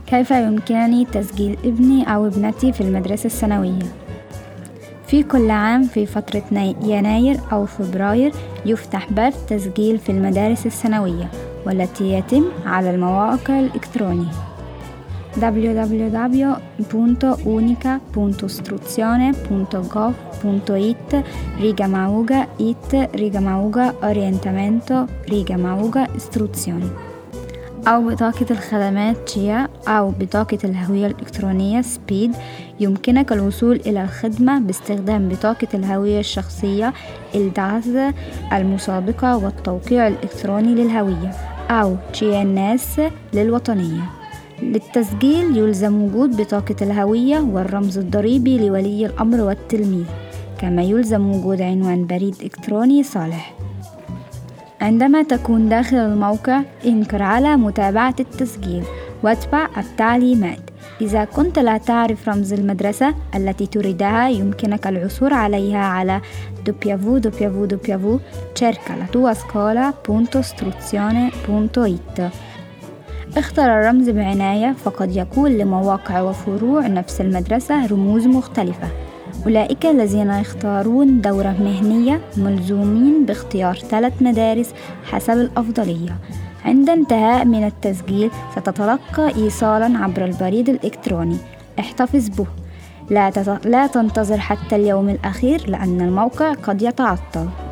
كيف يمكنني تسجيل ابني أو ابنتي في المدرسة الثانوية؟ في كل عام في فترة يناير أو فبراير يفتح باب تسجيل في المدارس الثانوية، والتي يتم على المواقع الإلكترونية www.unica.istruzione.gov.it istruzioni أو بطاقة الخدمات شيا أو بطاقة الهوية الإلكترونية سبيد. يمكنك الوصول إلى الخدمة باستخدام بطاقة الهوية الشخصية الدعز المسابقة والتوقيع الإلكتروني للهوية أو شيا الناس للوطنية. للتسجيل يلزم وجود بطاقة الهوية والرمز الضريبي لولي الأمر والتلميذ، كما يلزم وجود عنوان بريد إلكتروني صالح. عندما تكون داخل الموقع انقر على متابعة التسجيل واتبع التعليمات. إذا كنت لا تعرف رمز المدرسة التي تريدها يمكنك العثور عليها على www.cerca.la.scuola.istruzione.it. اختر الرمز بعناية، فقد يكون لمواقع وفروع نفس المدرسة رموز مختلفة. أولئك الذين يختارون دورة مهنية ملزومين باختيار 3 مدارس حسب الأفضلية. عند انتهاء من التسجيل ستتلقى إيصالا عبر البريد الإلكتروني. احتفظ به، لا تنتظر حتى اليوم الأخير لأن الموقع قد يتعطل.